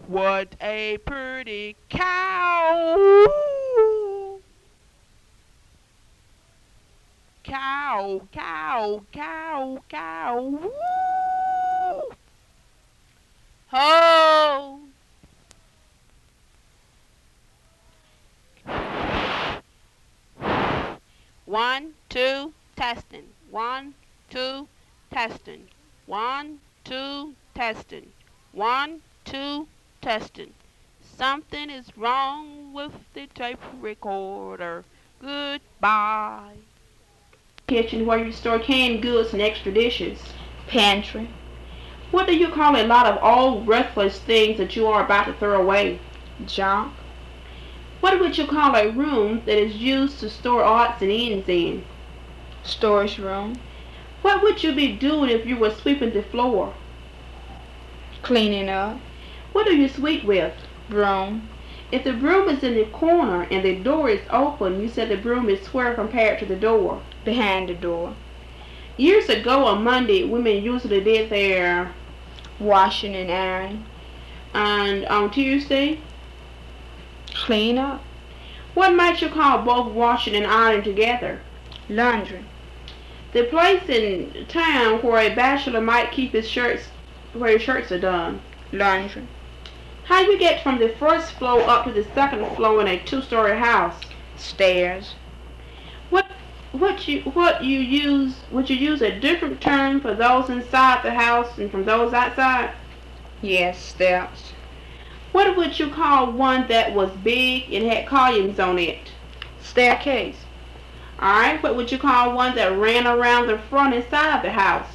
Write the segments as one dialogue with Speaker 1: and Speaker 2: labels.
Speaker 1: What a pretty cow! Cow, cow, cow, cow. Woo! Ho! 1, 2, testing. 1, 2, testing. 1, 2, testing. 1, 2, testing. Something is wrong with the tape recorder. Goodbye. Kitchen where you store canned goods and extra dishes.
Speaker 2: Pantry.
Speaker 1: What do you call a lot of old, worthless things that you are about to throw away?
Speaker 2: Junk.
Speaker 1: What would you call a room that is used to store odds and ends in?
Speaker 2: Storage room.
Speaker 1: What would you be doing if you were sweeping the floor?
Speaker 2: Cleaning up.
Speaker 1: What do you sweep with?
Speaker 2: Broom.
Speaker 1: If the broom is in the corner and the door is open, you said the broom is where compared to the door?
Speaker 2: Behind the door.
Speaker 1: Years ago on Monday, women usually did their
Speaker 2: Washing and ironing.
Speaker 1: And on Tuesday,
Speaker 2: Clean up.
Speaker 1: what might you call both washing and ironing together?
Speaker 2: Laundry.
Speaker 1: The place in town where a bachelor might keep his shirts, where his shirts are done.
Speaker 2: Laundry.
Speaker 1: How you get from the first floor up to the second floor in a two-story house?
Speaker 2: Stairs.
Speaker 1: Would you use a different term for those inside the house and from those outside?
Speaker 2: Yes, steps.
Speaker 1: What would you call one that was big and had columns on it?
Speaker 2: Staircase.
Speaker 1: Alright, what would you call one that ran around the front and side of the house?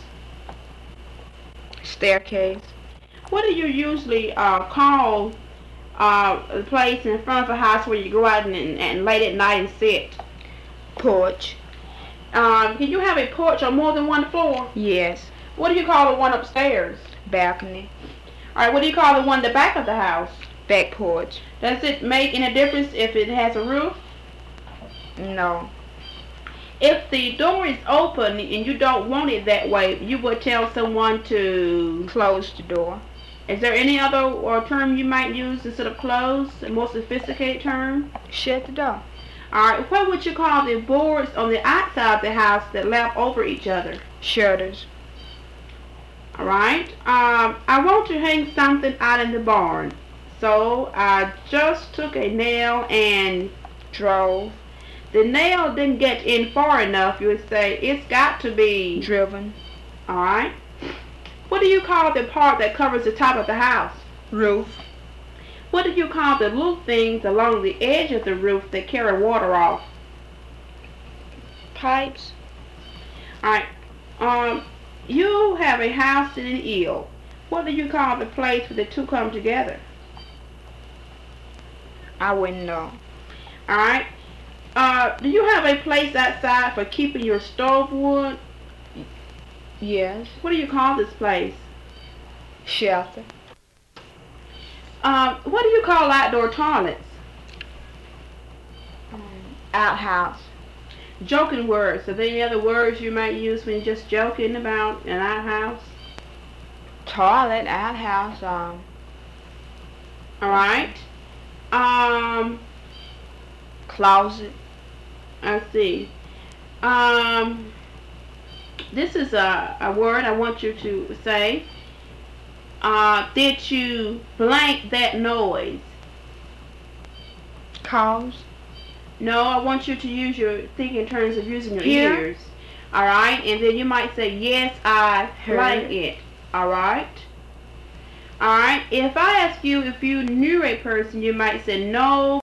Speaker 2: Staircase.
Speaker 1: What do you usually call a place in front of a house where you go out and late at night and sit?
Speaker 2: Porch.
Speaker 1: Can you have a porch on more than one floor?
Speaker 2: Yes.
Speaker 1: What do you call the one upstairs?
Speaker 2: Balcony.
Speaker 1: Alright, what do you call the one in the back of the house?
Speaker 2: Back porch.
Speaker 1: Does it make any difference if it has a roof?
Speaker 2: No.
Speaker 1: If the door is open and you don't want it that way, you would tell someone to
Speaker 2: Close the door.
Speaker 1: Is there any other term you might use instead of close, a more sophisticated term?
Speaker 2: Shut the door.
Speaker 1: Alright, what would you call the boards on the outside of the house that lap over each other?
Speaker 2: Shutters.
Speaker 1: Alright, I want to hang something out in the barn. So I just took a nail and
Speaker 2: Drove.
Speaker 1: the nail didn't get in far enough. You would say it's got to be
Speaker 2: Driven.
Speaker 1: Alright. What do you call the part that covers the top of the house?
Speaker 2: Roof.
Speaker 1: What do you call the little things along the edge of the roof that carry water off?
Speaker 2: Pipes.
Speaker 1: Alright. You have a house and an eel. What do you call the place where the two come together?
Speaker 2: I wouldn't know.
Speaker 1: Alright. Do you have a place outside for keeping your stove wood?
Speaker 2: Yes.
Speaker 1: What do you call this place?
Speaker 2: Shelter.
Speaker 1: What do you call outdoor toilets?
Speaker 2: Outhouse.
Speaker 1: Joking words. Are there any other words you might use when you're just joking about an outhouse?
Speaker 2: Toilet. Outhouse.
Speaker 1: Alright.
Speaker 2: Closet.
Speaker 1: Let's see. This is a word I want you to say. Did you blank that noise?
Speaker 2: Cause.
Speaker 1: No, I want you to use your think in terms of using your
Speaker 2: Hear.
Speaker 1: ears. Alright, and then you might say, yes, I blank
Speaker 2: Heard.
Speaker 1: it. Alright? Alright, if I ask you if you knew a person, you might say, no,